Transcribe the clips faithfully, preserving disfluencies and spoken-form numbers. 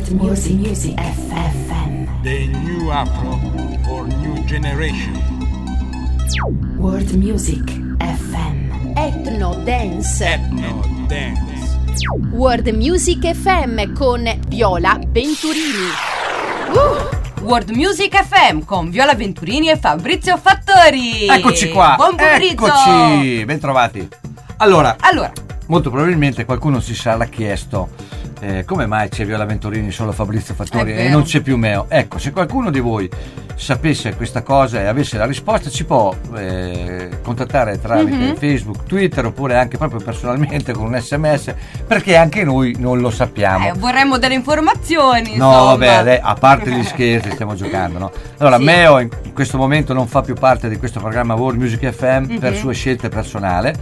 Music, Music F M. The new Afro for new generation. World Music F M. Ethno Dance. Ethno Dance. World Music F M con Viola Venturini. Uh! World Music F M con Viola Venturini e Fabrizio Fattori. Eccoci qua. Buon pomeriggio. Eccoci, bentrovati. Allora, Allora, molto probabilmente qualcuno si sarà chiesto eh, come mai c'è Viola Venturini solo Fabrizio Fattori È e vero. non c'è più Meo. Ecco, se qualcuno di voi sapesse questa cosa e avesse la risposta, ci può eh, contattare tramite Mhm. Facebook, Twitter oppure anche proprio personalmente con un sms, perché anche noi non lo sappiamo. eh, vorremmo delle informazioni. No, insomma. vabbè, ade- a parte gli scherzi, stiamo giocando, no? Allora, Sì. Meo in in questo momento non fa più parte di questo programma World Music F M per Mhm. sue scelte personali,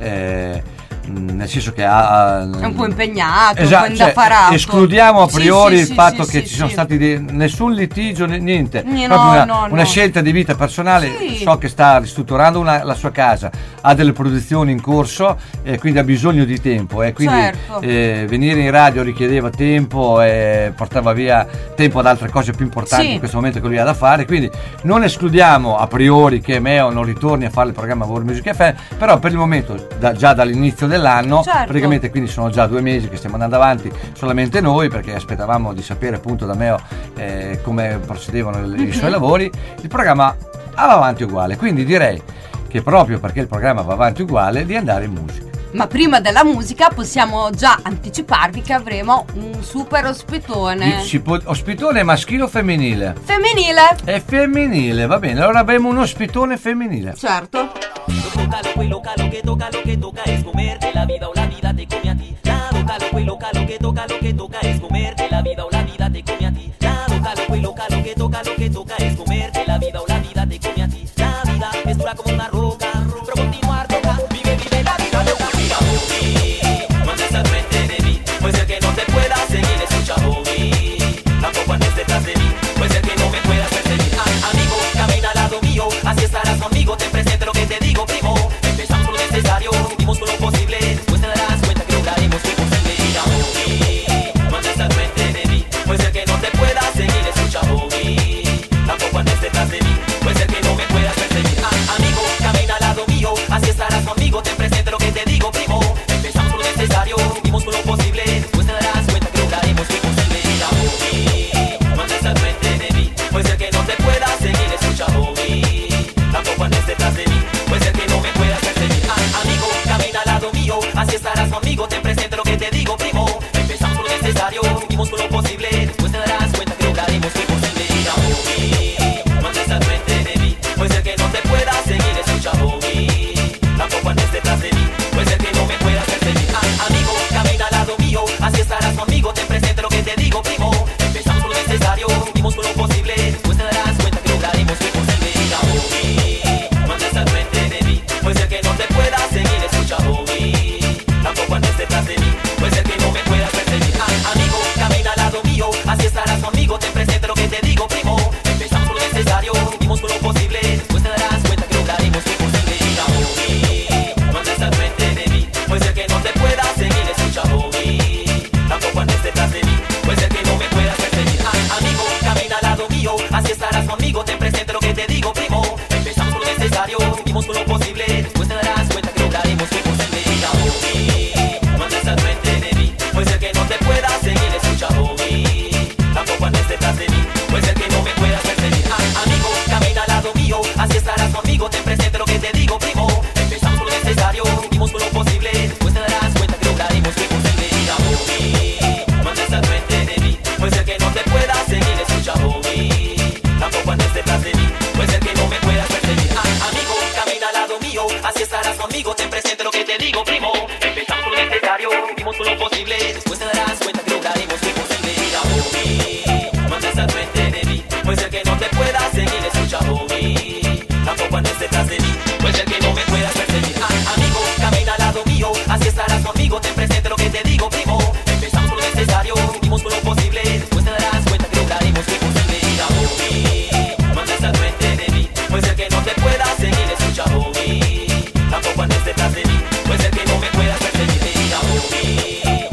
eh, mh, nel senso che ha... È un po' impegnato, Esatto, un po' cioè, indaffarato. escludiamo a Sì, priori sì, il sì, fatto sì, che sì, ci sono sì. stati dei- nessun litigio, né- niente, Ni- proprio no, una, no, una no. scelta di vita personale. Sì. So che sta ristrutturando una- la sua casa, ha delle produzioni in corso e quindi ha bisogno di tempo e quindi Certo. eh, venire in radio richiedeva tempo e portava via tempo ad altre cose più importanti Sì. in questo momento che lui ha da fare, quindi non escludiamo a priori che Meo non ritorni a fare il programma World Music F M, però per il momento da- già dall'inizio dell'anno, Certo. praticamente, quindi sono già due mesi che stiamo andando avanti solamente noi, perché aspettavamo di sapere appunto da Meo eh, come procedevano i Mhm. suoi lavori. Il programma va avanti uguale, quindi direi che proprio perché il programma va avanti uguale di andare in musica. Ma prima della musica possiamo già anticiparvi che avremo un super ospitone. Si può, ospitone maschile o femminile? Femminile. È femminile, va bene, allora avremo un ospitone femminile. Certo. Toca lo que loca, lo que toca, lo que toca es comerte la vida o la vida te come a ti. La toca lo que loca, lo que toca, lo que toca es comerte la vida o la vida te come a ti. La toca lo que loca, lo que toca, lo que toca es comerte la vida o la vida te come a ti. La vida es dura como una roca, pero continuar toca. Vive, vive la vida loca. Mira, homie, cuando estás frente de mí, puede ser que no te pueda seguir, escucha, homie. Tampoco andes detrás de mí, puede ser que no me puedas perseguir. Ah, amigo, camina al lado mío, así estarás conmigo, te presento lo que te digo, primo. Empezamos con lo necesario, seguimos con lo posible, después te darás cuenta que lograremos lo imposible. Mira, homie, cuando estás frente de mí, puede ser que no te pueda seguir, escucha, homie. Tampoco andes detrás de mí, puede ser que no me puedas perseguir. Ah, amigo, camina al lado mío, así estarás conmigo, te presento lo que te digo, primo. Empezamos con lo necesario, seguimos con lo posible, después te darás cuenta que lograremos lo imposible. Mira, homie, cuando estás frente de mí, puede ser que no te pueda seguir, escucha, homie. Tampoco andes detrás de mí, puede ser que no me puedas perseguir. Ah, amigo, camina al lado mío, así estarás conmigo, te presento lo que te digo, primo. Empezamos con lo necesario, seguimos con lo posible, después te darás cuenta que lograremos lo imposible. Mira, homie, cuando estás frente de mí, puede ser que no te pueda seguir, escucha, homie. Tampoco andes detrás de mí, puede ser que no me puedas perseguir. Ah, amigo, camina al lado mío, así estarás conmigo, te presento lo que te digo, primo. Empezamos con lo necesario, seguimos con lo posible, después te darás cuenta que lograremos lo imposible. Mira, homie, cuando estás frente de mí, puede ser que no te pueda seguir, escucha, homie. Tampoco andes detrás de mí, puede ser que no me puedas perseguir. Ah, amigo, camina al lado mío, así estarás conmigo, te presento lo que te digo, primo. Empezamos con lo necesario, seguimos con lo posible, después te darás cuenta que lograremos lo imposible. Mira, homie, cuando estás frente de mí, puede ser que no te pueda seguir, escucha, homie. Tampoco andes detrás de mí, puede ser que no me puedas perseguir. Ah, amigo, camina al lado mío, así estarás conmigo, te presento lo que te digo, primo. Empezamos con lo necesario, seguimos con lo posible, después te darás cuenta que lograremos lo imposible. Mira, homie, cuando estás frente de mí, puede ser que no te pueda seguir, escucha, homie. Tampoco andes detrás de mí, puede ser que no me puedas perseguir. Ah, amigo, camina al lado mío, así estarás conmigo, te presento lo que te digo, primo. Empezamos con lo necesario, seguimos con lo posible, después te darás cuenta que lograremos lo imposible. Mira, homie, cuando estás frente de mí, puede ser que no te pueda seguir, escucha, homie. Tampoco andes detrás de mí, puede ser que no me puedas perseguir. Ah, amigo, camina al lado mío, así estarás conmigo, te presento lo que te digo, primo. Empezamos con lo necesario, seguimos con lo posible, después te darás cuenta que lograremos lo imposible. Mira, homie, cuando estás frente de mí, puede ser que no te pueda seguir, escucha, homie. Tampoco andes detrás de mí, puede ser que no me puedas perseguir. Ah, amigo, camina al lado mío, así estarás conmigo, te presento lo que te digo, primo. Empezamos con lo necesario, seguimos con lo posible, después te darás cuenta que lograremos lo imposible. Mira, homie, cuando estás frente de mí, puede ser que no te pueda seguir, escucha, homie. Tampoco andes detrás de mí, puede ser que no me puedas perseguir. Mira, homie,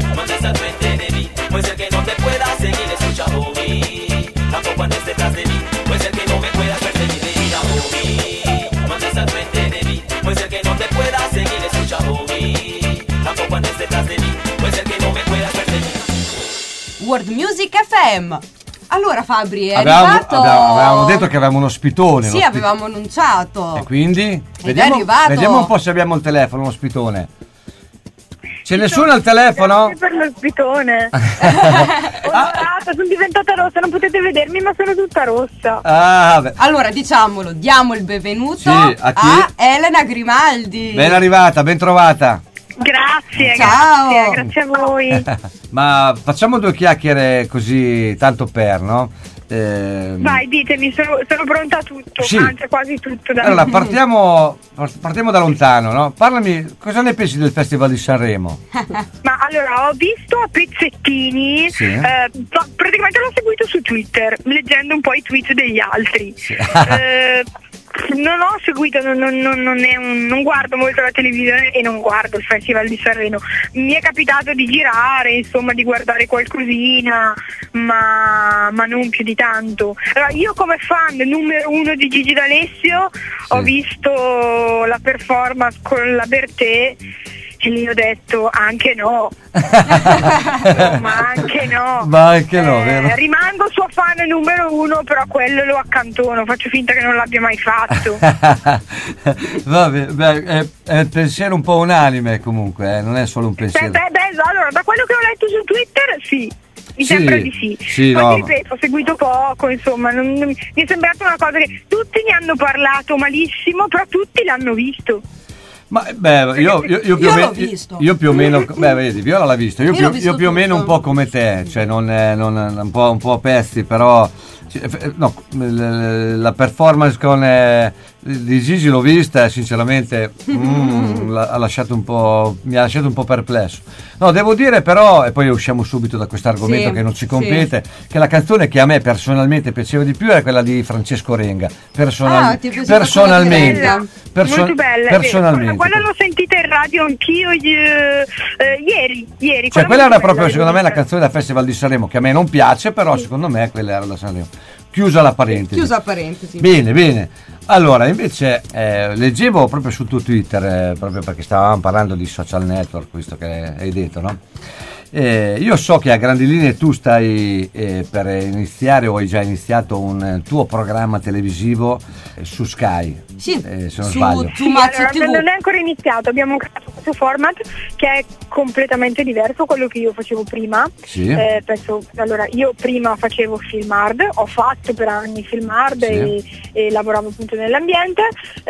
World Music F M. Allora Fabri, è avevamo, arrivato... avevamo, avevamo detto che avevamo uno spitone. Sì, uno avevamo annunciato. E quindi? Ed Vediamo, è arrivato. vediamo un po' se abbiamo il telefono, uno spitone. C'è nessuno al telefono? Grazie per lo spitone. Onorata, sono diventata rossa, non potete vedermi ma sono tutta rossa. Ah, beh. Allora, diciamolo, diamo il benvenuto Sì, a chi? a Elena Grimaldi. Ben arrivata, ben trovata. Grazie, Ciao. grazie, grazie a voi. Ma facciamo due chiacchiere così, tanto per, no? Eh, Vai, ditemi, sono, sono pronta a tutto, Sì. anzi quasi tutto. Dai. Allora, partiamo, partiamo da lontano, no? Parlami, cosa ne pensi del Festival di Sanremo? Ma allora, ho visto a pezzettini, Sì. eh, pra- praticamente l'ho seguito su Twitter, leggendo un po' i tweet degli altri. Sì. Eh, non ho seguito, non, non, non, non, è un, non guardo molto la televisione e non guardo il Festival di Sanremo. Mi è capitato di girare, insomma, di guardare qualcosina, ma, ma non più di tanto. Allora, io come fan numero uno di Gigi D'Alessio ho visto la performance con la Bertè e lì ho detto anche no. ma anche no Ma anche no, Eh, vero? rimango suo fan numero uno, però quello lo accantono, faccio finta che non l'abbia mai fatto. Vabbè, beh, è, è il pensiero un po' unanime comunque, eh, non è solo un beh, pensiero. beh, beh, allora da quello che ho letto su Twitter sì, mi Sì, sembra di sì, sì, poi no, ti ripeto, ho seguito poco, insomma, non- non- mi è sembrata una cosa che tutti ne hanno parlato malissimo, però tutti l'hanno visto. Ma beh, io, io, io più Io o meno, l'ho visto. io più o meno, beh, vedi, Viola l'ha visto, io, Io più, l'ho visto io più o meno un tutto. po' come te, cioè non, è- non è- un po', un po' a pezzi, però cioè, no, l- la performance con eh, di Gigi l'ho vista e sinceramente mm, l'ha- ha lasciato un po', mi ha lasciato un po' perplesso. No, devo dire però, e poi usciamo subito da questo argomento Sì, che non ci sì. compete, che la canzone che a me personalmente piaceva di più era quella di Francesco Renga. Personal- Ah, ti è piaciuta personalmente, quella di Renga? perso- Molto bella, è vero. personalmente. Quella l'ho sentita in radio anch'io eh, eh, ieri, ieri. Cioè, quella molto era proprio bella, secondo me devo la canzone da Festival di Sanremo, che a me non piace, però secondo me quella era da Sanremo. Chiusa la parentesi. Chiusa parentesi. Bene, bene. Allora, invece, eh, leggevo proprio sul tuo Twitter, eh, proprio perché stavamo parlando di social network, visto che hai detto, no? Eh, io so che a grandi linee tu stai eh, per iniziare o hai già iniziato un eh, tuo programma televisivo eh, su Sky, Sì, eh, se non su sbaglio. Too Sì, Much allora, T V. non è ancora iniziato, abbiamo creato questo format che è completamente diverso da quello che io facevo prima. Sì. Eh, penso, allora, io prima facevo film hard, ho fatto per anni film hard Sì. e, e lavoravo appunto nell'ambiente.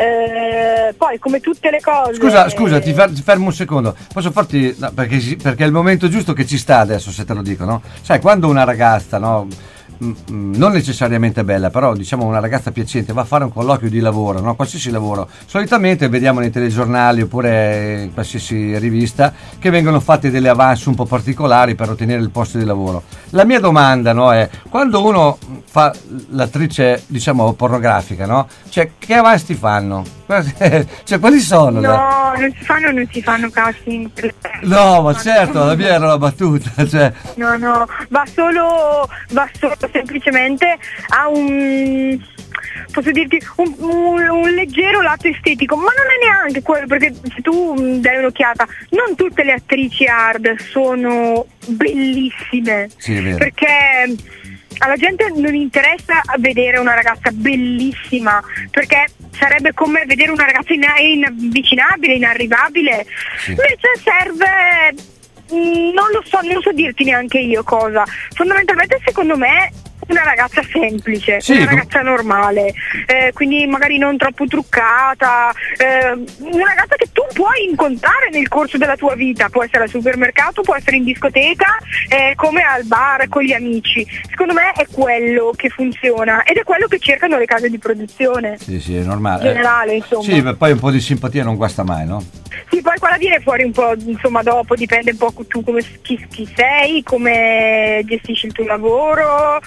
Eh, poi come tutte le cose. Scusa, scusa, ti, fer- ti fermo un secondo. Posso farti. No, perché, si- perché è il momento giusto che ci sta adesso, se te lo dico, no? Sai, quando una ragazza, no? mm, mm, Non necessariamente bella, però diciamo una ragazza piacente va a fare un colloquio di lavoro, no? Qualsiasi lavoro. Solitamente vediamo nei telegiornali oppure in qualsiasi rivista che vengono fatte delle avance un po' particolari per ottenere il posto di lavoro. La mia domanda, no, è quando uno fa l'attrice, diciamo, pornografica, no? Cioè, che avanzi ti fanno? Cioè, quali sono? le- No, non si fanno, non si fanno casting. No, ma certo, la mia era una battuta, cioè. No, no, va solo, va solo semplicemente a un, posso dirti, un, un- un leggero lato estetico, ma non è neanche quello, perché se tu mh, dai un'occhiata, non tutte le attrici hard sono bellissime, Sì, è vero. perché alla gente non interessa vedere una ragazza bellissima, perché sarebbe come vedere una ragazza in- inavvicinabile, inarrivabile. Sì. Invece serve, mm, non lo so, non so dirti neanche io cosa. Fondamentalmente secondo me una ragazza semplice, Sì, una com- ragazza normale, eh, quindi magari non troppo truccata, eh, una ragazza che tu puoi incontrare nel corso della tua vita, può essere al supermercato, può essere in discoteca, eh, come al bar con gli amici. Secondo me è quello che funziona ed è quello che cercano le case di produzione. Sì, sì, è normale. Generale, insomma. Sì, ma poi un po' di simpatia non guasta mai, no? Sì, poi quella viene fuori un po', insomma, dopo, dipende un po' tu come chi, chi sei, come gestisci il tuo lavoro,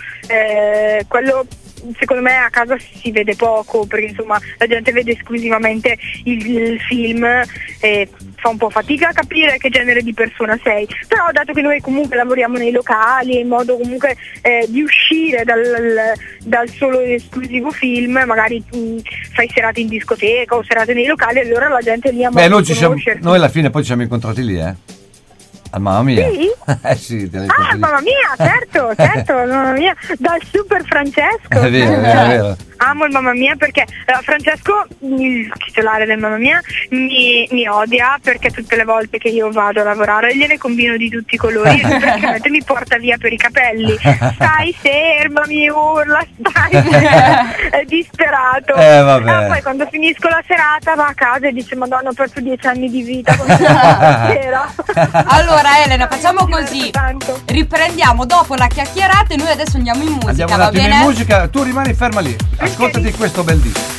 eh, quello secondo me a casa si vede poco, perché insomma la gente vede esclusivamente il, il film e fa un po' fatica a capire che genere di persona sei, però dato che noi comunque lavoriamo nei locali in modo comunque eh, di uscire dal, dal solo esclusivo film, magari mh, fai serate in discoteca o serate nei locali, allora la gente lì ha modo Beh, noi, di ci siamo, conoscerti. noi alla fine poi ci siamo incontrati lì, eh? Ah, mamma mia. Sì? Eh sì, te le Ah, conferisco. mamma mia, certo, certo, mamma mia, dal super Francesco. È vero, è vero, è vero. Amo il mamma mia perché eh, Francesco, il titolare del mamma mia, mi, mi odia perché tutte le volte che io vado a lavorare gliene combino di tutti i colori e lui praticamente mi porta via per i capelli. Stai ferma, mi urla, stai ferma. È disperato. Eh, vabbè. E poi quando finisco la serata va a casa e dice Madonna, ho perso dieci anni di vita con questa sera. Allora Elena, facciamo Mi così. diverto tanto. Riprendiamo dopo la chiacchierata e noi adesso andiamo in musica, Andiamo un va attimo bene? in musica, tu rimani ferma lì, ascoltati questo bel disco.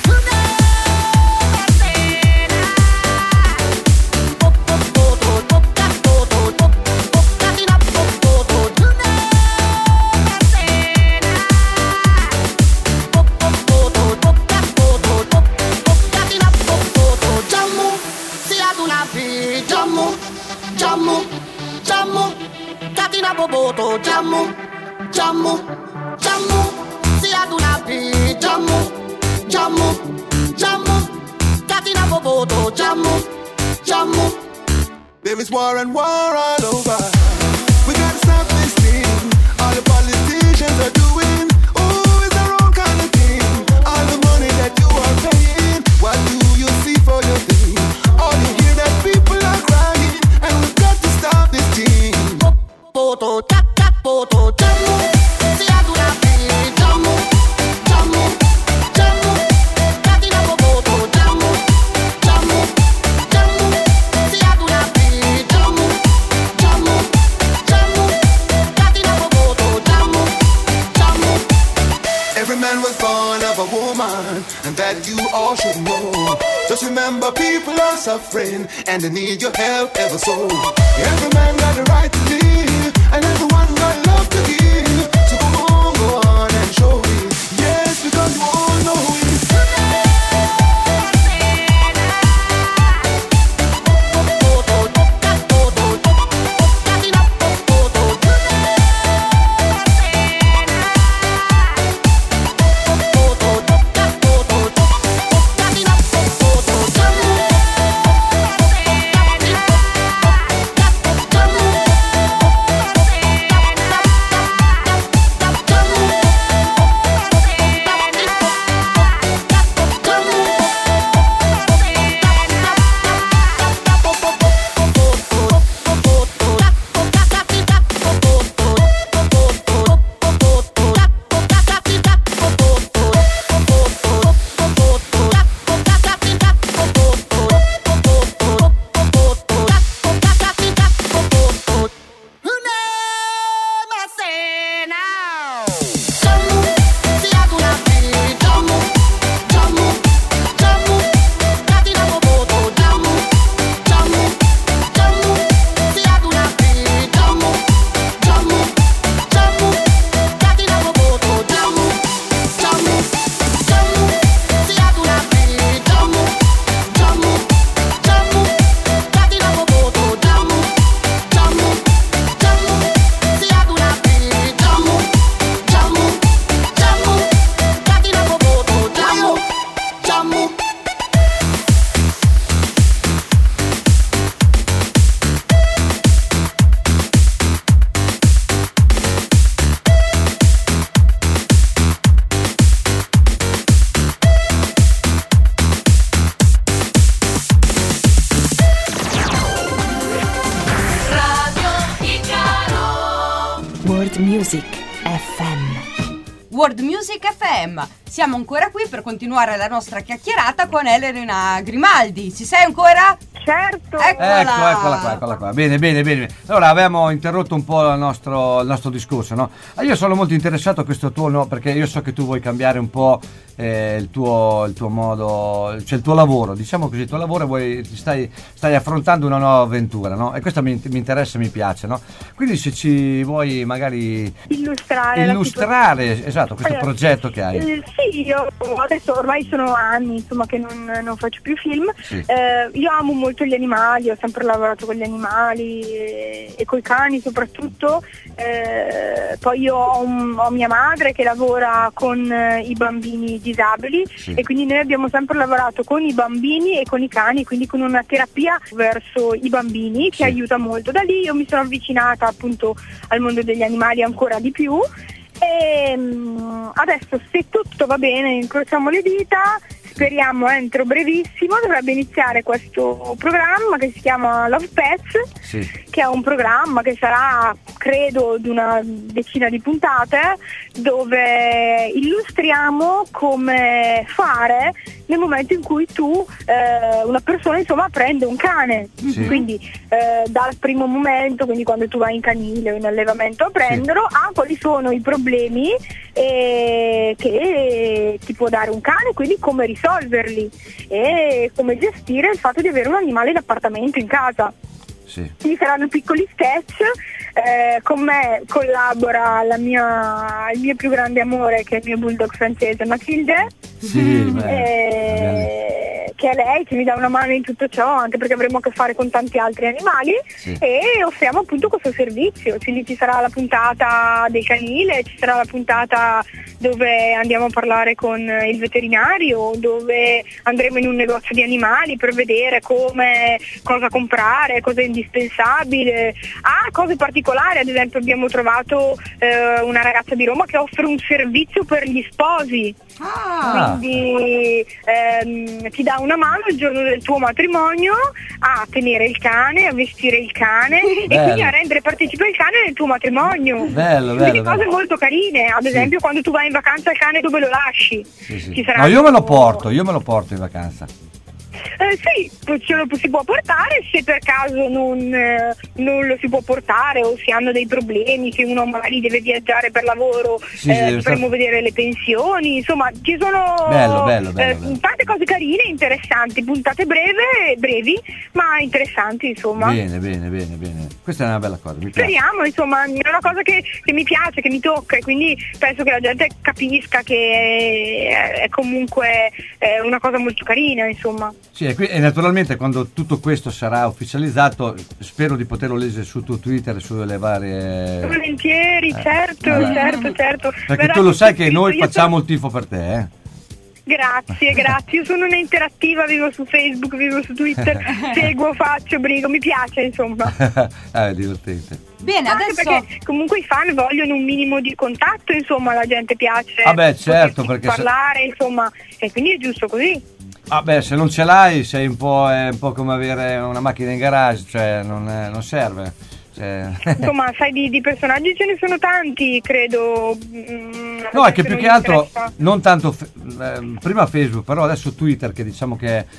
Boboto, jammu, jammu, jammu. Si ad una pi, jammu, jammu, jammu. Katina boboto, jammu, jammu. Baby's war and war all over. We gotta stop this thing. All the politicians are doing. Oh, it's the wrong kind of thing. All the money that you are paying. What do you see for your thing? All you hear that people are crying, and we've got to stop this thing. Poto, tap tap poto, jammu. Si ad una pi, jammu, jammu, jammu. Katina boboto, jammu, jammu, jammu. Si ad una pi, jammu, jammu, jammu. Katina boboto, jammu, jammu. Every man was born of a woman, and that you all should know. Just remember, people are suffering, and they need your help ever so. Every man got the right to live, and everyone got love to give. So come on, go on and show it. Yes, because you all know it. World Music F M. World Music F M. Siamo ancora qui per continuare la nostra chiacchierata con Elena Grimaldi. Ci sei ancora? Certo. Eccola. Ecco, eccola qua, eccola qua. Bene, bene, bene. Allora, avevamo interrotto un po' il nostro, il nostro discorso, no? Ah, io sono molto interessato a questo tuo, no? Perché io so che tu vuoi cambiare un po' eh, il, tuo, il tuo modo, cioè il tuo lavoro, diciamo così, il tuo lavoro, vuoi, stai, stai affrontando una nuova avventura, no? E questo mi, mi interessa, mi piace, no? Quindi se ci vuoi magari Illustrare, illustrare esatto, questo Allora, progetto che hai. Eh, sì, io adesso ormai sono anni insomma che non, non faccio più film. Sì. Eh, io amo molto molto gli animali, ho sempre lavorato con gli animali e, e coi cani soprattutto. Eh, poi io ho, un, ho mia madre che lavora con eh, i bambini disabili, sì. E quindi noi abbiamo sempre lavorato con i bambini e con i cani, quindi con una terapia verso i bambini che sì. aiuta molto. Da lì io mi sono avvicinata appunto al mondo degli animali ancora di più. E adesso, se tutto va bene, incrociamo le dita, speriamo entro brevissimo dovrebbe iniziare questo programma che si chiama Love Pets, sì. che è un programma che sarà credo di una decina di puntate, dove illustriamo come fare nel momento in cui tu, eh, una persona insomma prende un cane, sì. quindi eh, dal primo momento, quindi quando tu vai in canile o in allevamento a prenderlo, sì. a quali sono i problemi eh, che ti può dare un cane, quindi come risolverli e come gestire il fatto di avere un animale in appartamento, in casa. Sì. Ci saranno piccoli sketch, eh, con me collabora la mia, il mio più grande amore, che è il mio bulldog francese Mathilde, sì, eh, che è lei che mi dà una mano in tutto ciò, anche perché avremo a che fare con tanti altri animali, sì. e offriamo appunto questo servizio. Quindi ci sarà la puntata del canile, ci sarà la puntata dove andiamo a parlare con il veterinario, dove andremo in un negozio di animali per vedere come, cosa comprare, cosa è indispensabile. Ah, cose particolari, ad esempio abbiamo trovato eh, una ragazza di Roma che offre un servizio per gli sposi. Ah. Quindi ehm, ti dà una mano il giorno del tuo matrimonio a tenere il cane, a vestire il cane bello. E quindi a rendere partecipe il cane nel tuo matrimonio. Bello, bello, quindi cose bello. Molto carine, ad esempio sì. quando tu vai in vacanza il cane dove lo lasci? Sì, sì. Ci no, io me lo porto, io me lo porto in vacanza. Eh, sì, ce lo si può portare, se per caso non, eh, non lo si può portare o si hanno dei problemi che uno magari deve viaggiare per lavoro, sì, eh, sì, faremo vedere le pensioni, insomma ci sono bello, bello, bello, eh, bello. tante cose carine, interessanti, puntate breve, brevi ma interessanti, insomma. Bene, bene, bene, bene. Questa è una bella cosa, mi piace. Speriamo, insomma, è una cosa che, che mi piace, che mi tocca, e quindi penso che la gente capisca che è, è comunque è una cosa molto carina, insomma. Sì, e, qui, e naturalmente quando tutto questo sarà ufficializzato spero di poterlo leggere su tuo Twitter e sulle varie... Volentieri, eh, certo, eh, certo, certo. Perché verrà tu lo sai che noi facciamo sono... il tifo per te, eh? Grazie, grazie. Io sono un'interattiva, vivo su Facebook, vivo su Twitter, seguo, faccio, brigo, mi piace, insomma. Ah, è divertente. Bene, anche adesso... perché comunque i fan vogliono un minimo di contatto, insomma, la gente piace. Ah beh, certo, perché parlare, se... insomma, e quindi è giusto così. Ah beh, se non ce l'hai sei un po', è un po' come avere una macchina in garage, cioè non, è, non serve. Cioè... Insomma, sai, di, di personaggi ce ne sono tanti, credo. Mh, no, è che più che altro non tanto eh, prima Facebook, però adesso Twitter, che diciamo che è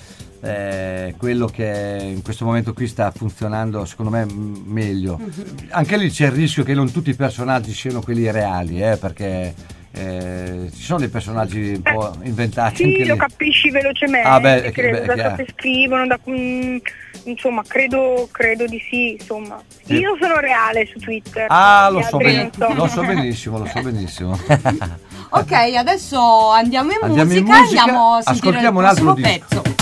eh, quello che in questo momento qui sta funzionando secondo me m- meglio. Mm-hmm. Anche lì c'è il rischio che non tutti i personaggi siano quelli reali, eh, perché Eh, ci sono dei personaggi un po' inventati. Sì, anche lo lì. Capisci velocemente, ah, beh, credo, beh, da cosa che scrivono, da, mh, insomma, credo, credo di sì, insomma. Sì. Io sono reale su Twitter. Ah, lo so, ben, so. lo so benissimo, lo so benissimo. Ok, adesso andiamo in andiamo musica, in musica, andiamo a sentire il un altro prossimo pezzo. Disco.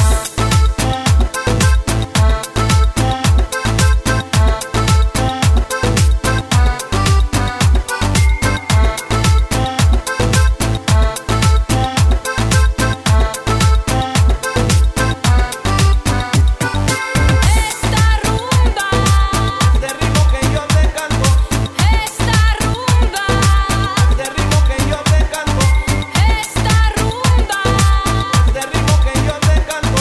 Esta rumba, de ritmo que yo te canto.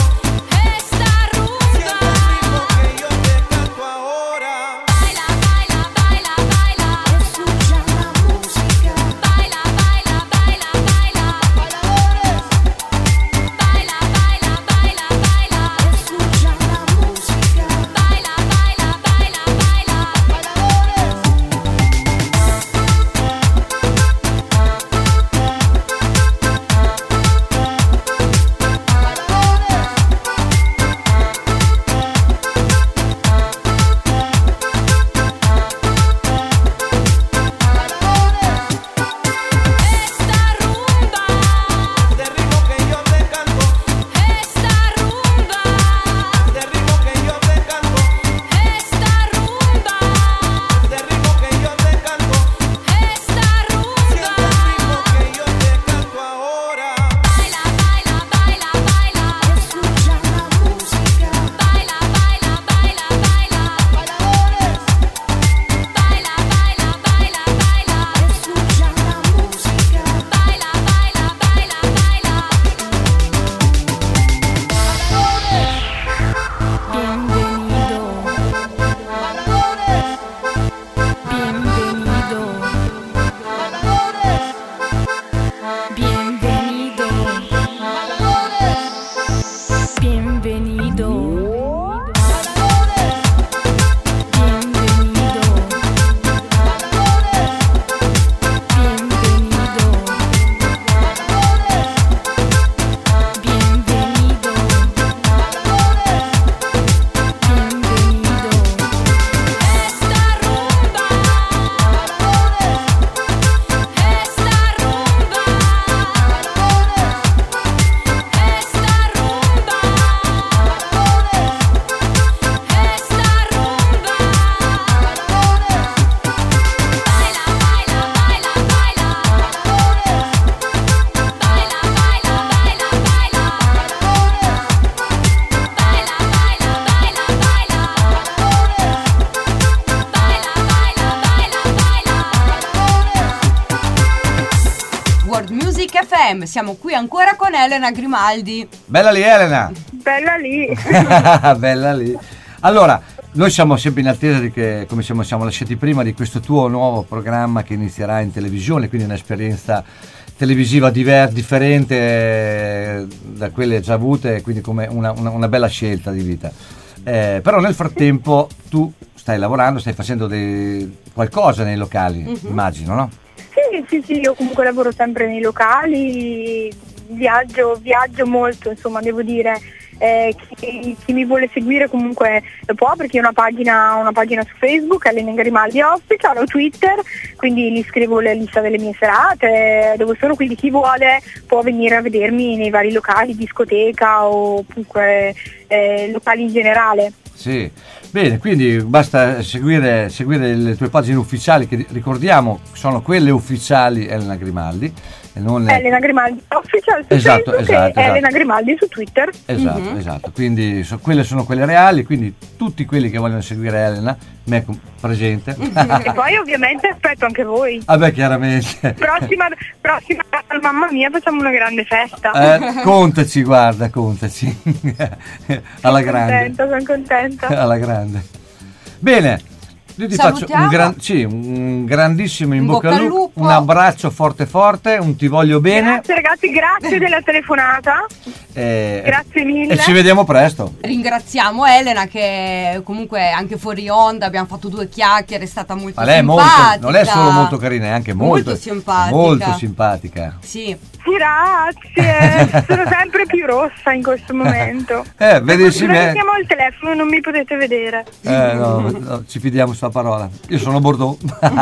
F M. Siamo qui ancora con Elena Grimaldi. Bella lì, Elena. Bella lì. Bella lì. Allora, noi siamo sempre in attesa di che, come siamo, siamo lasciati prima, di questo tuo nuovo programma che inizierà in televisione, quindi un'esperienza televisiva diver- differente eh, da quelle già avute, quindi come una, una, una bella scelta di vita. Eh, però nel frattempo tu stai lavorando, stai facendo dei, qualcosa nei locali, uh-huh. immagino, no? Sì, sì, sì, io comunque lavoro sempre nei locali, viaggio, viaggio molto, insomma, devo dire. Eh, chi, chi mi vuole seguire comunque lo può, perché ho una pagina, una pagina su Facebook, Elena Grimaldi Official, o Twitter, quindi lì scrivo la lista delle mie serate, dove sono, quindi chi vuole può venire a vedermi nei vari locali, discoteca o comunque eh, locali in generale. Sì, bene, quindi basta seguire, seguire le tue pagine ufficiali, che ricordiamo sono quelle ufficiali Elena Grimaldi. E non le... Elena Grimaldi Official su esatto, Facebook esatto, e esatto. Elena Grimaldi su Twitter. Esatto, mm-hmm. esatto, quindi so, quelle sono quelle reali, quindi tutti quelli che vogliono seguire Elena, me com- presente. E poi ovviamente aspetto anche voi. Vabbè, chiaramente. Prossima, prossima mamma mia, facciamo una grande festa. Eh, contaci, guarda, contaci. Alla sono grande. Contenta, sono contenta. Alla grande. Bene. Io ti faccio un, gran, sì, un grandissimo in, in bocca al lupo, un abbraccio forte forte, un ti voglio bene. Grazie ragazzi, grazie della telefonata. Eh, grazie mille. E ci vediamo presto. Ringraziamo Elena, che comunque anche fuori onda abbiamo fatto due chiacchiere, è stata molto Ma lei simpatica. È molto, non è solo molto carina, è anche molto, molto simpatica. Molto simpatica. Sì. Grazie, sono sempre più rossa in questo momento. Eh, vedi, sì, me... chiamo il telefono, non mi potete vedere. Eh, no, no, ci fidiamo sua parola. Io sono Bordeaux.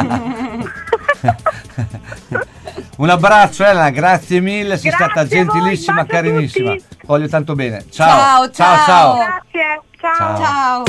Un abbraccio Elena, grazie mille, sei grazie stata gentilissima, carinissima. Voglio tanto bene. Ciao, ciao, ciao. ciao. Grazie, ciao. Ciao. ciao.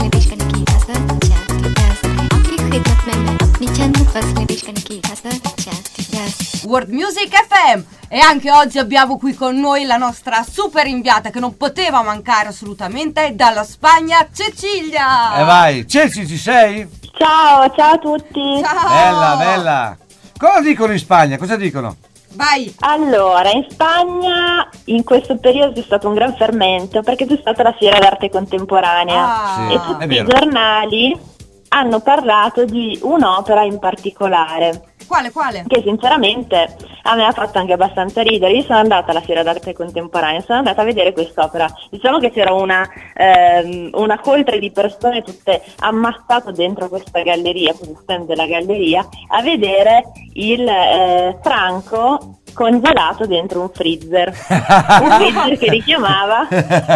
Ničemu pas mi biška neki hasad čas. World Music F M. E anche oggi abbiamo qui con noi la nostra super inviata che non poteva mancare assolutamente, dalla Spagna, Cecilia. E vai, Ceci, ci sei? Ciao, ciao a tutti. Ciao. Bella, bella. Cosa dicono in Spagna? Cosa dicono? Vai. Allora, in Spagna in questo periodo c'è stato un gran fermento perché c'è stata la fiera d'arte contemporanea Ah. Sì, e è tutti i vero. giornali hanno parlato di un'opera in particolare Quale, quale? che sinceramente a me ha fatto anche abbastanza ridere. Io sono andata alla fiera d'arte contemporanea, sono andata a vedere quest'opera. Diciamo che c'era una, ehm, una coltre di persone tutte ammassate dentro questa galleria, questo stand della galleria, a vedere il eh, Franco congelato dentro un freezer, un freezer che richiamava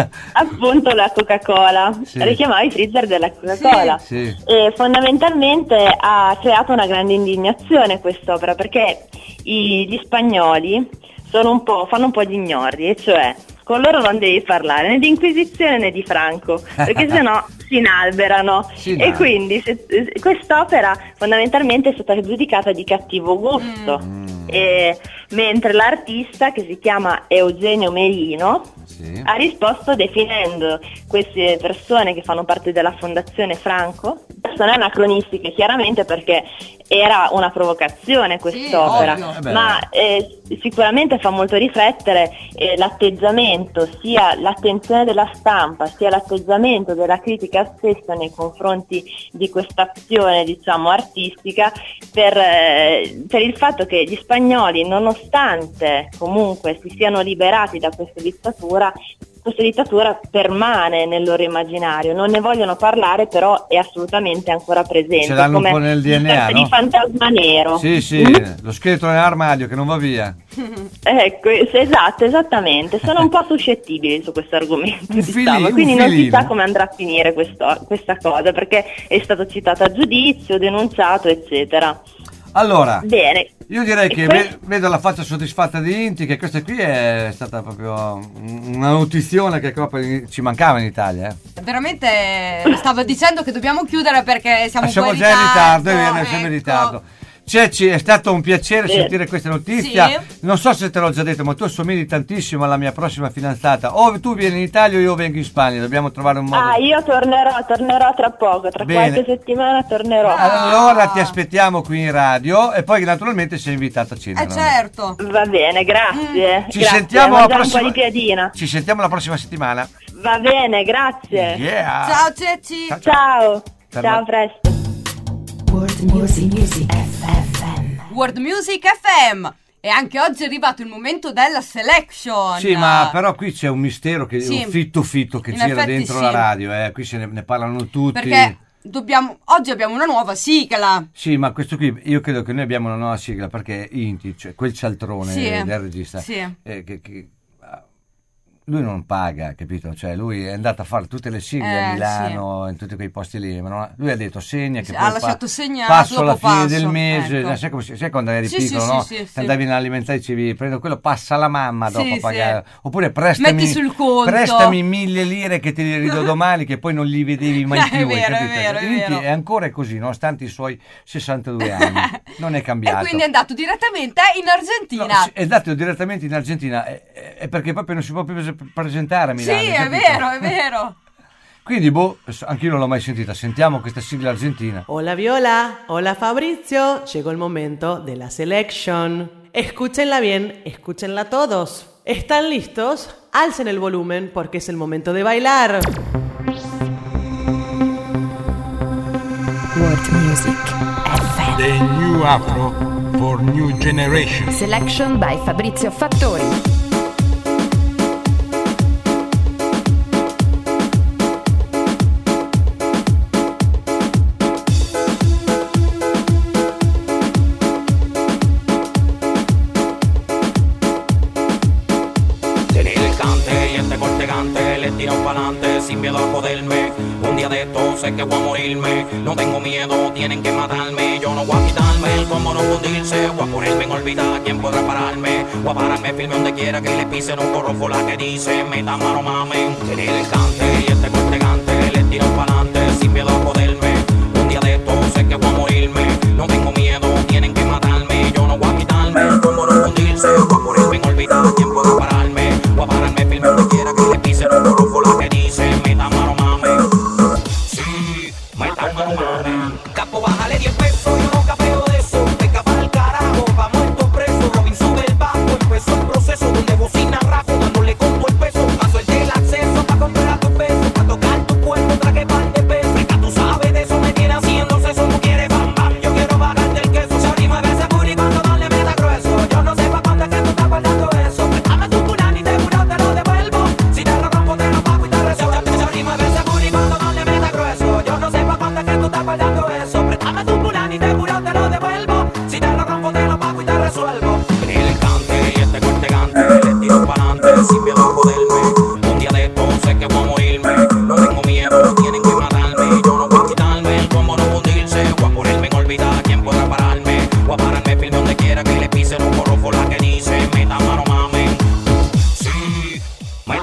appunto la Coca-Cola, Sì. richiamava i freezer della Coca-Cola. Sì. E fondamentalmente ha creato una grande indignazione quest'opera perché i, gli spagnoli sono un po', fanno un po' gli ignori, e cioè con loro non devi parlare né di Inquisizione né di Franco, perché sennò si inalberano. Sì, e no. quindi se, quest'opera fondamentalmente è stata giudicata di cattivo gusto. Mm. E, mentre l'artista, che si chiama Eugenio Merino, Sì. ha risposto definendo queste persone che fanno parte della Fondazione Franco persone anacronistiche, chiaramente, perché era una provocazione quest'opera, Sì, ovvio. ma eh, sicuramente fa molto riflettere eh, l'atteggiamento, sia l'attenzione della stampa sia l'atteggiamento della critica stessa nei confronti di questa azione, diciamo, artistica, per, eh, per il fatto che gli spagnoli, nonostante comunque si siano liberati da questa dittatura, questa dittatura permane nel loro immaginario, non ne vogliono parlare, però è assolutamente ancora presente. Ce l'hanno un come po' nel D N A, una sorta no? di fantasma nero. Sì, sì, Mm? lo scheletro nell'armadio che non va via. Ecco, sì, esatto, esattamente. Sono un po' suscettibili su questo argomento, Un diciamo. filino, un Quindi non si filino. sa come andrà a finire questo- questa cosa, perché è stato citato a giudizio, denunciato, eccetera. Allora, Bene. io direi E che que- ve- vedo la faccia soddisfatta di Inti, che questa qui è stata proprio una notizione che proprio ci mancava in Italia. Eh. Veramente stavo dicendo che dobbiamo chiudere perché siamo, Ah, siamo un po' già in ritardo, è ritardo, vero, siamo in ecco. ritardo. Ceci, è stato un piacere Sì. sentire questa notizia. Sì. Non so se te l'ho già detto, ma tu assomigli tantissimo alla mia prossima fidanzata. O tu vieni in Italia o io vengo in Spagna, dobbiamo trovare un modo. Ah, io tornerò, tornerò tra poco, tra Bene. qualche settimana tornerò. Allora ti aspettiamo qui in radio e poi naturalmente sei invitata a cena. Eh no? certo. Va bene, grazie. Ci grazie. sentiamo la Mangiare prossima un po' di piadina. Ci sentiamo la prossima settimana. Va bene, grazie. Yeah. Ciao Ceci. Ciao. Ciao. Per Ciao, la- a presto. World Music, Music F M. World Music F M. E anche oggi è arrivato il momento della selection. Sì, ma però qui c'è un mistero, che Sì. un fitto fitto che In gira effetti dentro sì. la radio, eh. Qui se ne, ne parlano tutti. Perché dobbiamo oggi abbiamo una nuova sigla. Sì, ma questo qui, io credo che noi abbiamo una nuova sigla, perché Inti, cioè quel cialtrone Sì. del regista, Sì. eh, che, che- ah, lui non paga, capito? Cioè lui è andato a fare tutte le sigle Eh, a Milano, in tutti quei posti lì, ma non- lui ha detto segna che Sì, poi ha fa- lasciato segnato, passo alla dopo fine passo, del mese, ecco. sai, come si- sai quando eri Sì, piccolo, sì, no? sì, sì, Che andavi in alimentare e dicevi prendo quello, passa la mamma dopo Sì, a sì. pagare, oppure prestami, Metti sul conto. prestami mille lire che te li ridò domani, che poi non li vedevi mai È più, hai vero, è capito? vero, è Inti vero. è ancora così, nonostante i suoi sessantadue anni, non è cambiato. E quindi è andato direttamente in No, Argentina. sì, è andato direttamente in Argentina, è, è- è perché proprio non si può più pres- presentare a Sì, Milano. è capito? vero, è vero. Quindi, boh, anch'io non l'ho mai sentita. Sentiamo questa sigla argentina. Hola Viola, hola Fabrizio, llegó el momento de la selection. Escúchenla bien, escúchenla todos. ¿Están listos? Alcen el volumen porque es el momento de bailar. World Music F M. The new Afro for new generation. Selection by Fabrizio Fattori. Tenía el cante y este cortegante le tiro pa'lante sin miedo a joderme. Un día de esto sé que voy a morirme. No tengo miedo, tienen que matarme. Yo no voy a quitarme el cómo no fundirse. Voy a ponerme en órbita, ¿quién podrá pararme? Voy a pararme firme donde quiera que le pisen un corrojo la que dice meta mano mamen. Tenía el cante y este cortegante le tiro pa'lante sin miedo a joderme. Un día de esto sé que voy a morirme. No tengo miedo, tienen que matarme. Yo no voy a quitarme el cómo no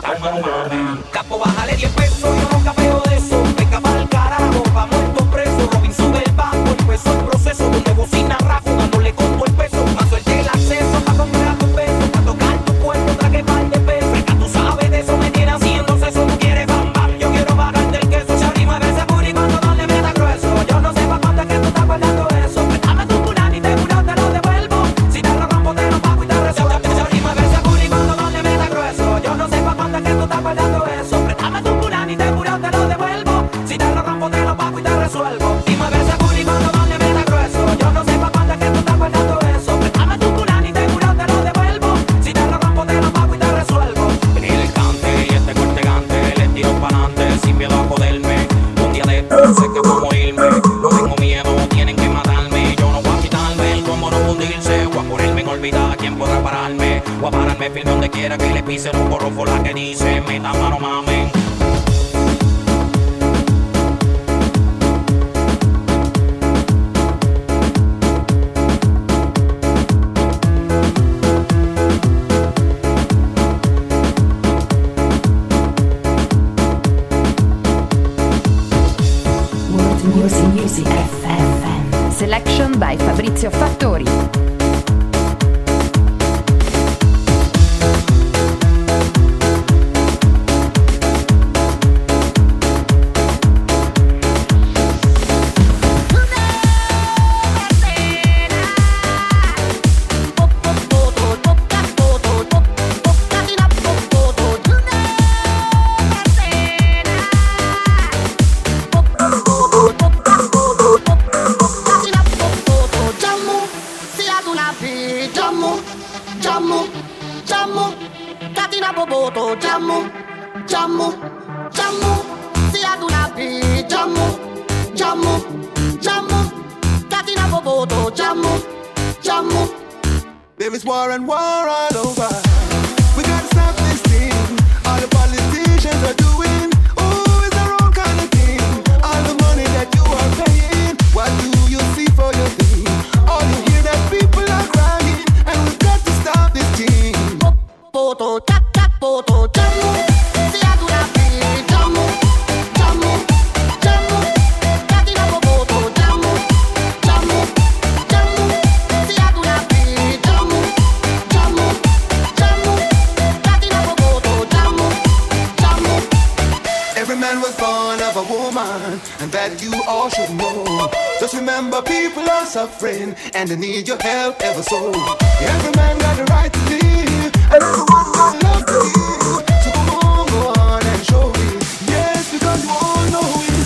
con mano mami. Capo, bájale diez pesos, yo no capeo de eso. Venga pa'l carajo, pa' muerto preso. Robin sube el banco, empezó el proceso. Donde bocina Rafa, dándole con todo el peso. Más suerte el acceso, pa' comprar tu peso. Pa' tocar tu cuerpo, traje par de peso. Freca, tú sabes de eso, me tiene haciéndose eso. Tú quieres bam bam, yo quiero bajarte el queso. Shawty, mueve ese booty cuando no le meta grueso. Yo no sé pa' cuándo es que tú estás guardando eso. Préstame tu culani, te juro te lo devuelvo. Si te lo rompo, te lo pago y te resuelvo. Shawty, mueve ese booty cuando no le meta grueso. Yo no sé pa' cuándo es que tú estás guardando eso. Préstame tu culani, te juro te lo devuelvo. Si te lo rompo, te lo pago y te resuelvo. Y mueve ese booty cuando no le meta grueso. Yo no sé pa' cuándo es que tú estás guardando eso. Préstame tu culani, te juro te lo devuelvo. Si te lo rompo, te lo pago y te resuelvo. Venir el cante y este corte gante. Le tiro pa'lante sin miedo a joderme. Un día de estos sé que voy a morirme. No tengo miedo, tienen que matarme. Yo no voy a quitarme el cómo no hundirse. Voy a ponerme en olvidar quién podrá pararme. Voy a pararme firme donde quiera que le pise. No corro por la que dice meta mano mamen. World Music Music F M. Selection by Fabrizio Fattori. Jammu, jammu, jammu, katina boboto, jammu, jammu, jammu, si ad una pi, jammu, jammu, jammu, katina boboto, jammu, jammu. There is war and war all over. We gotta stop this thing. All the politicians are doing. Oh, it's their own kind of thing. All the money that you are paying. What do you see for your thing? All you hear that people are crying. And we've got to stop this thing. Poto, tap, tap, poto, jammu, si ad una pi, jammu, jammu, jammu, katina boboto, jammu, jammu, jammu, si ad una pi, jammu, jammu, jammu, katina boboto, jammu, jammu. Every man was born of a woman, and that you all should know. Just remember, people are suffering, and they need your help ever so. Every man got the right to live, and everyone got love to give. So come on, go on and show it. Yes, because you all know it.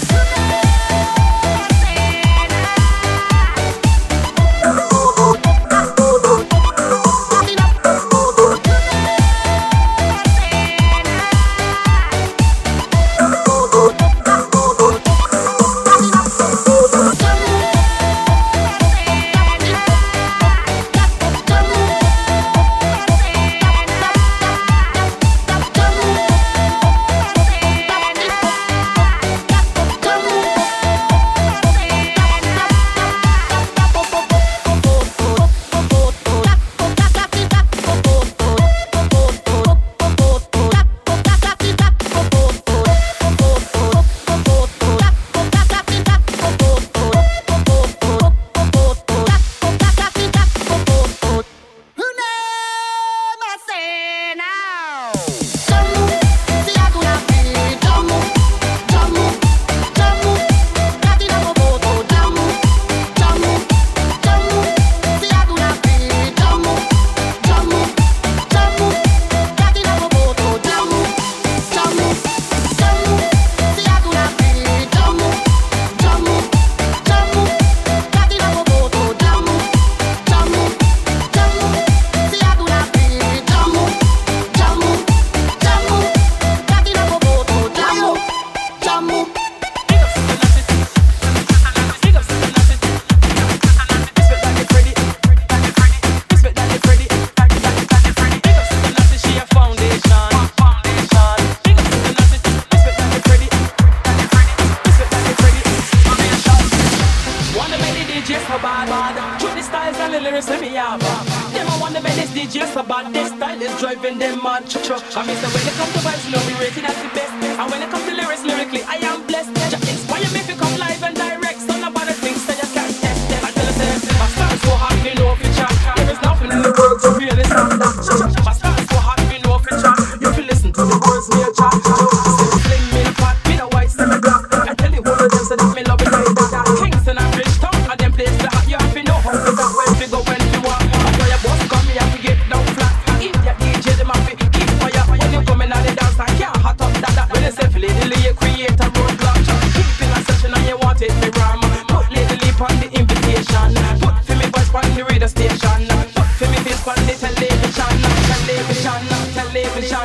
driving them mad. I mean, so when it comes to vibes, you know we rated as the best. And when it comes to lyrics, lyrically, I am blessed. Just inspire me if you come live and direct. So nobody thinks that you can't test it. I tell you, say, my stars so hot, you know if you chat. There is nothing in the world to really stand up. My stars so hot, you know if you chat. If you listen to the words me a chat. Sling me the pot, me the white, semi black. I tell you one of them, so that me love it like that. Kingston and Bridgetown, and them place the hot. You have to know how to go when you go when you want. And when your boss come, you have to get down flat. If your D J, them have to keep fire. When you come in and the dance, I can't hot up that that. When you say lately, you create a roadblock. Keep in a session and you want it, me ram. Put Lady Leap on the invitation. Put for me voice on the radio station. Put for me face on the television. Television, television.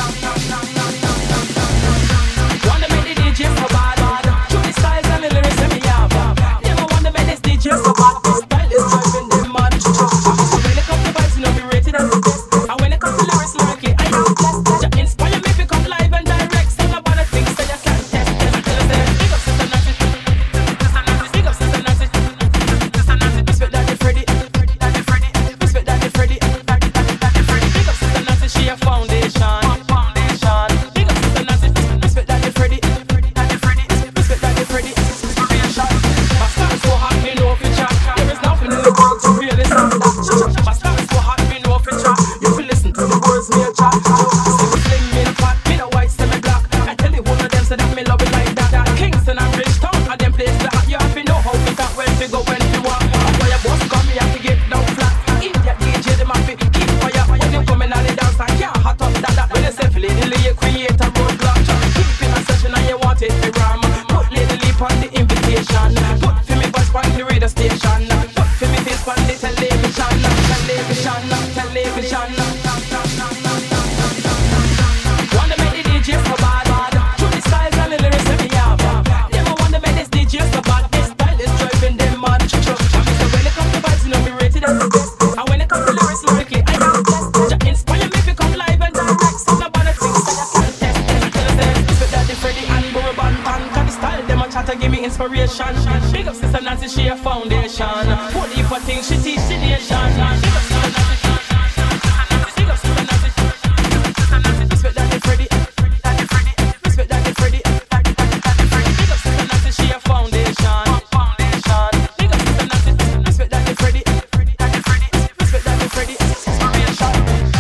Wanna make the D J so bad. Through the styles and the lyrics that me have. Never wanna make this D J so bad. This style is driving them mad. So when it comes to vibes, you know we rated as the best. And when it comes to lyrics, lyrically, I am blessed. Just inspire me if you come live and direct. So nobody thinks that you can't test it. I tell you, say, big up Sister Nancy. Big up Sister Nancy. Sister Nancy, respect Daddy Freddy. Daddy Freddy. Respect Daddy Freddy. Daddy Freddy. Big up Sister Nancy, she a foundation. Foundation. Big up Sister Nancy. Respect Daddy Freddy. Daddy Freddy. Respect Daddy Freddy. Inspiration. My stars so hot, me know if you chat. There is nothing in the world to really stand up. My stars so hot, me know if you chat. If you listen to the words me a chat. Sling me the pot, me the white, semi black. I tell you one of them, so that me love it like that. Kingston and Bridgetown, and them place the hot. You have to know how to talk when to go when you want. And when your boss come, you have to get down flat. If your D J, them have to keep fire. When you come in and the dance, I can't hot up that that. When you say lately, you create a roadblock. Keep in a session and you want it, me ram. Put Lady Leap on the invitation. Put for me voice on the radio station. Put for me face on the television. Television, television. Wanna make the D J so bad. Through the styles and the lyrics that me have. Never wanna make this D J so bad. This style is driving them mad. I mean, so when it comes to vibes, you know we rated as the best. And when it comes to lyrics, lyrically, I am blessed. Just inspire me if you come live and direct. So nobody thinks that you can't test it. I tell you, say, respect Daddy Freddy and Bourbon Pan. Cause the style, them a chat to give me inspiration. Big up Sister Nancy, she a foundation. Put the for things, she teach the nation. Big up Sister Nancy. Big up Sister Nancy. Respect Daddy Freddy. Daddy Freddy. Respect Daddy Freddy. Daddy Freddy. Big up Sister Nancy, she a foundation. Foundation. Big up Sister Nancy. Respect Daddy Freddy. Daddy Freddy. Respect Daddy Freddy. Inspiration.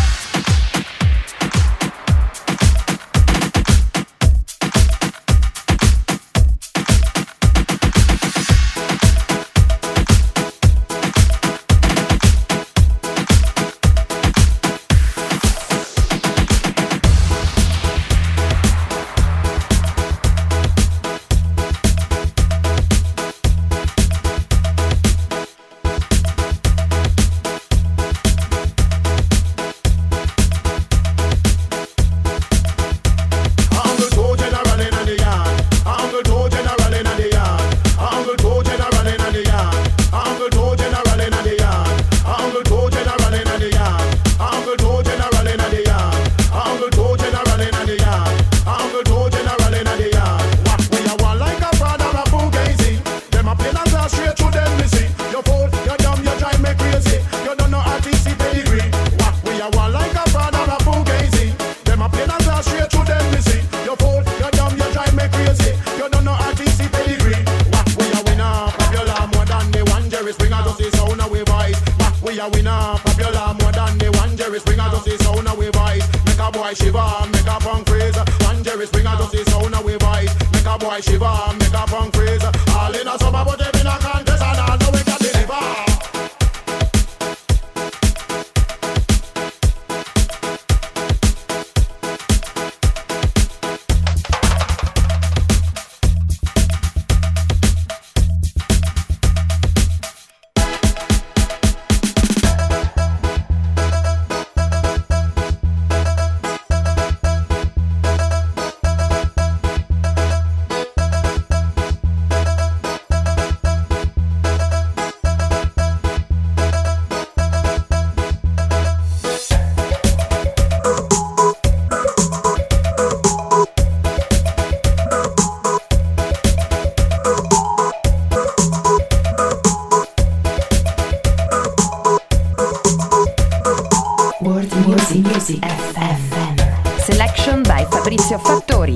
Uncle Joe General in the yard. Uncle Joe General in the yard. Uncle Joe General in the yard. Uncle Joe General in the yard. Uncle Joe General in the yard. Uncle Joe General in the yard. Uncle Joe General in the yard. Uncle Joe General in the yard. What we a want like a fraud or a fugazi? Them a plain and glass straight through them missy. You fool, you dumb, you drive me crazy. You don't know R T C pedigree. What we a want like a fraud or a fugazi? Them a plain and glass straight through them missy. You fool, you dumb, you drive me crazy. You don't know R T C pedigree. What we a winner, popular more than the one Jerry Springer does his sound away voice. What we a winner, popular more than the one Jerry Springer does his sound away voice. Make a boy shiver, make a punk craze. One Jerry Springer does his sound away voice. Make a boy shiver, make a punk craze. All in a summer, but them in a contest and all know we can deliver. Fabrizio Fattori.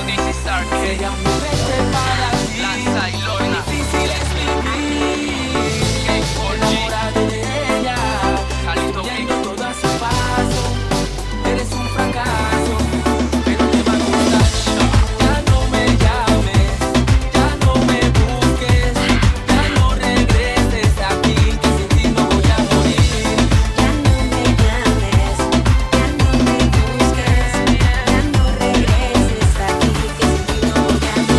dici Star K. Ella me vete para ti. Lanza y Lorna. Difícil es vivir. Enamorado de ella. Siguiendo todo a su paso. Eres un fracaso. Pero te va a gustar. Ya no me llames. Ya no me busques. Ya no regreses aquí. Que sin ti no voy a morir. Ya no me llames. Ya no me busques. Ya no regreses aquí. Que sin ti no voy a morir.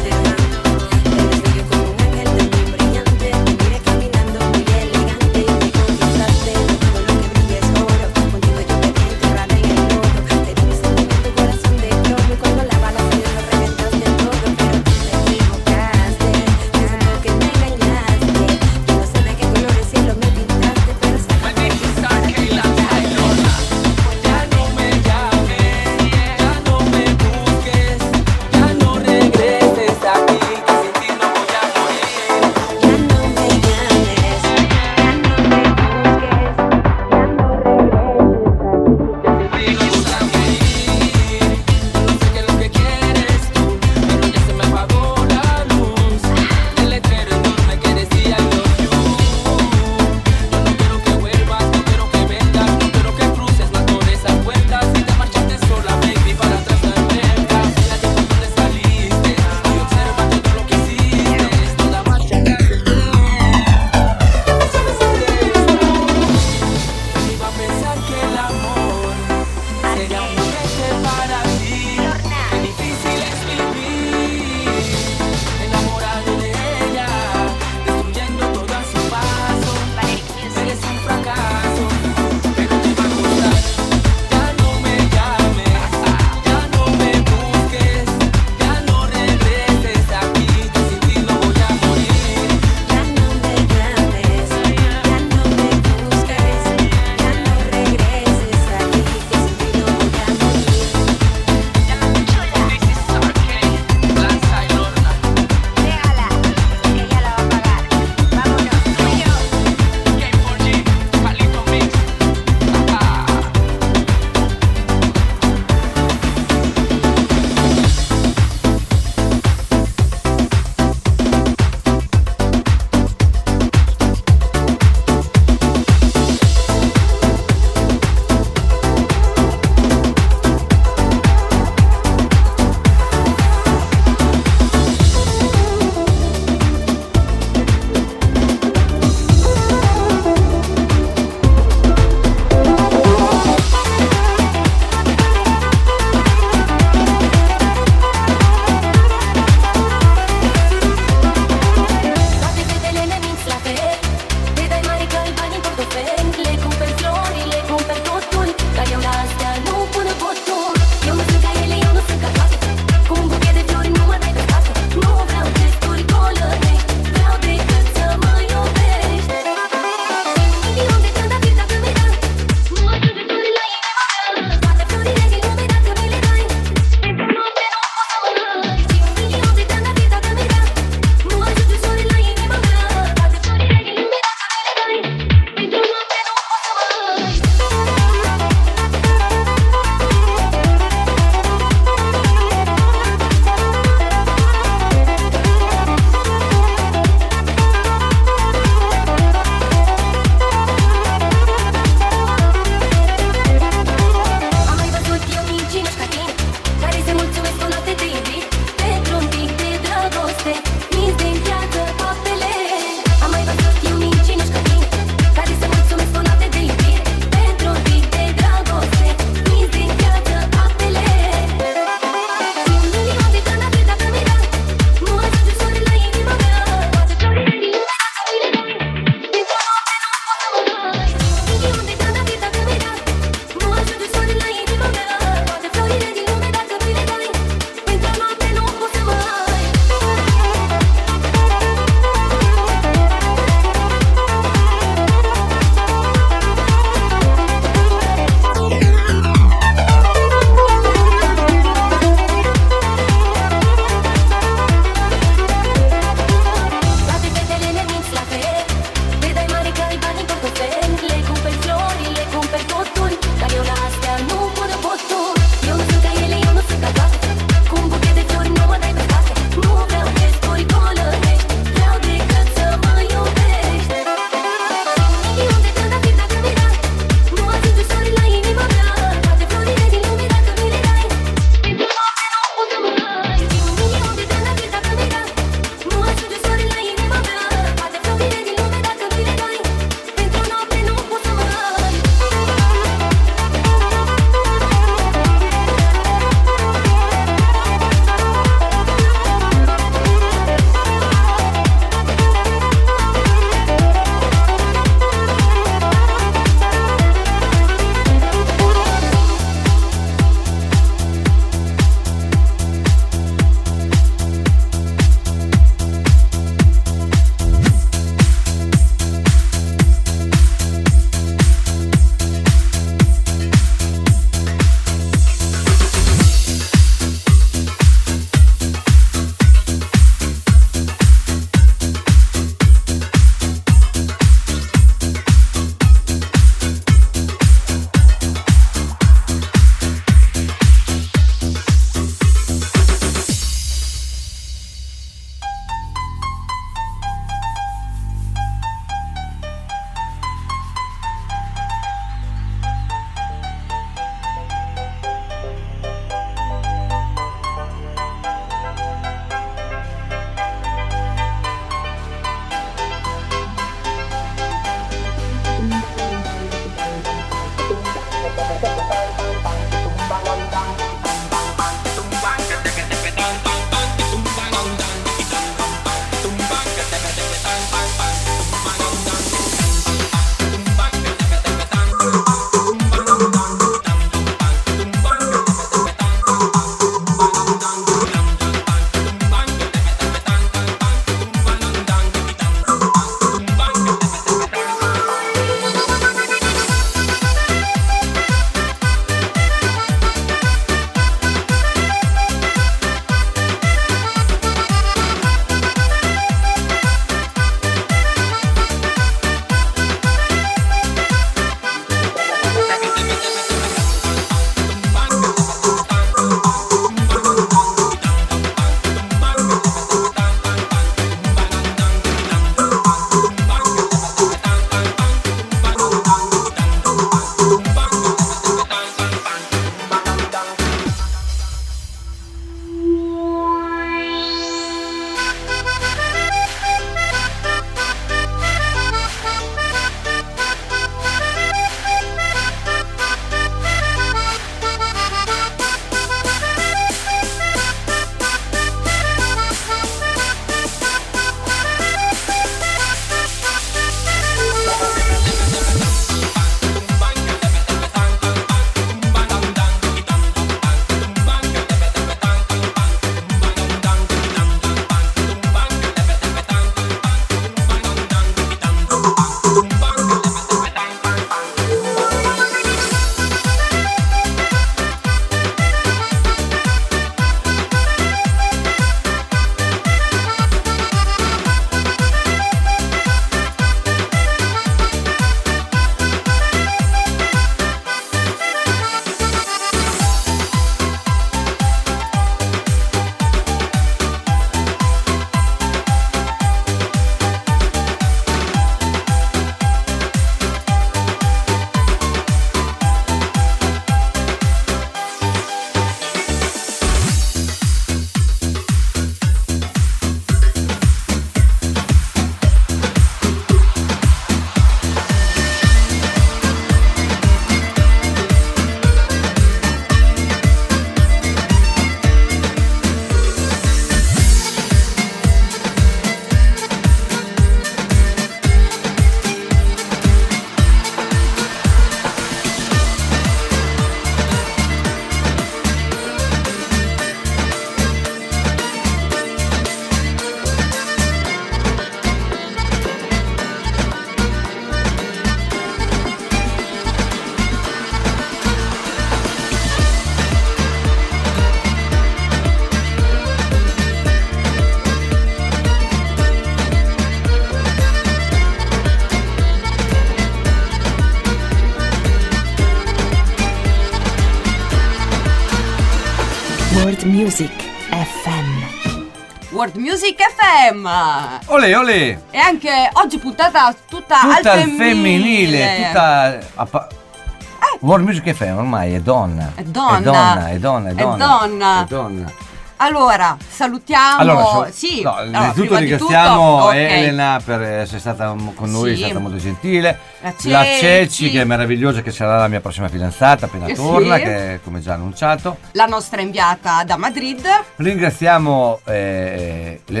World Music F M. World Music F M. Olè, olè. E anche oggi puntata tutta, Tutta al al femminile, femminile. tutta... a pa- World Music F M ormai è donna. È donna. È donna, è donna, è È donna. donna. È donna. Allora, salutiamo. Allora, so- sì. no, allora, innanzitutto prima di ringraziamo tutto, ok. Elena per essere stata con noi, Sì. è stata molto gentile. La La Ceci. Ceci, che è meravigliosa, che sarà la mia prossima fidanzata appena Eh, torna, sì. che come già annunciato. La nostra inviata da Madrid. Ringraziamo eh, le-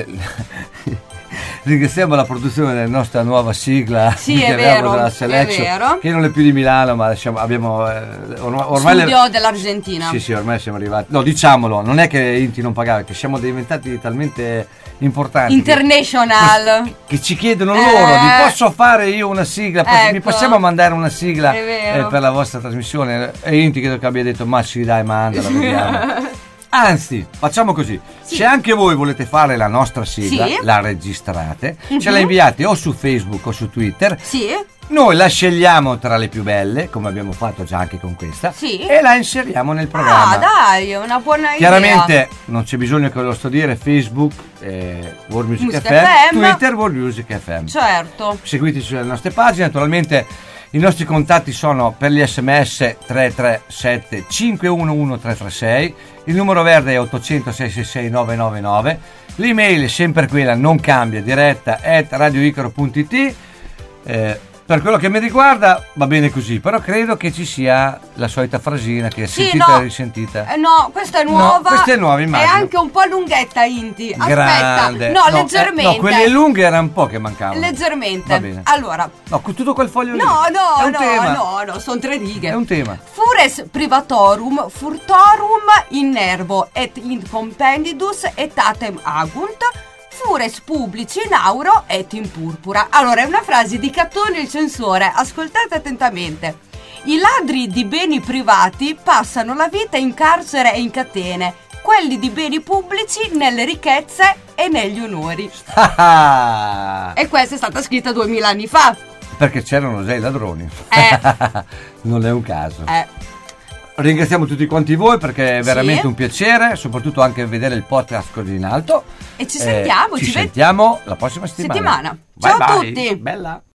ringraziamo la produzione della nostra nuova sigla Sì, che è abbiamo vero, della è Selection, vero. che non è più di Milano, ma siamo- abbiamo eh, ormai, ormai le- Studio dell'Argentina. Sì, sì, ormai siamo arrivati. No, diciamolo, non è che Inti non pagava, che siamo diventati talmente importanti International. che, che ci chiedono Eh. loro, vi posso fare io una sigla? Posso- Mi Ecco. possiamo mandare una sigla È vero. eh, per la vostra trasmissione? E Inti credo che abbia detto, ma sì dai, mandala, vediamo. Anzi, facciamo così, se anche voi volete fare la nostra sigla, Sì. la registrate, Mhm. ce la inviate o su Facebook o su Twitter. Sì. Noi la scegliamo tra le più belle, come abbiamo fatto già anche con questa, Sì. e la inseriamo nel programma. Ah, dai, è una buona idea. Chiaramente non c'è bisogno che ve lo sto dire, Facebook, eh, World Music Music F M, F M. Twitter, World Music F M. Certo. Seguiteci sulle nostre pagine, naturalmente i nostri contatti sono per gli sms tre tre sette cinque uno uno tre tre sei, il numero verde è ottocento sei sei sei nove nove nove, l'email è sempre quella, non cambia, diretta at radioicaro punto it. Eh, per quello che mi riguarda va bene così, però credo che ci sia la solita frasina che è Sì, sentita no. e risentita. Eh, no, questa è No, nuova. questa è nuova, immagino. È anche un po' lunghetta, Inti. Aspetta. Grande. No, eh, leggermente. no, quelle lunghe erano un po' che mancavano. Leggermente. Va bene. Allora. No, con tutto quel foglio lì. No, no, È un no, tema. no, no, sono tre righe. È un tema. Fures privatorum furtorum in nervo et in compendidus etatem agunt, fures publici in auro et in purpura. Allora, è una frase di Cattone il censore, ascoltate attentamente. I ladri di beni privati passano la vita in carcere e in catene, quelli di beni pubblici nelle ricchezze e negli onori. E questa è stata scritta duemila anni fa. Perché c'erano già i ladroni. Eh. Non è un caso. Eh. Ringraziamo tutti quanti voi perché è veramente Sì. un piacere, soprattutto anche vedere il podcast così in alto. E ci Eh, sentiamo, ci ci ved- sentiamo la prossima settimana. settimana. Bye Ciao a bye. tutti. Bella.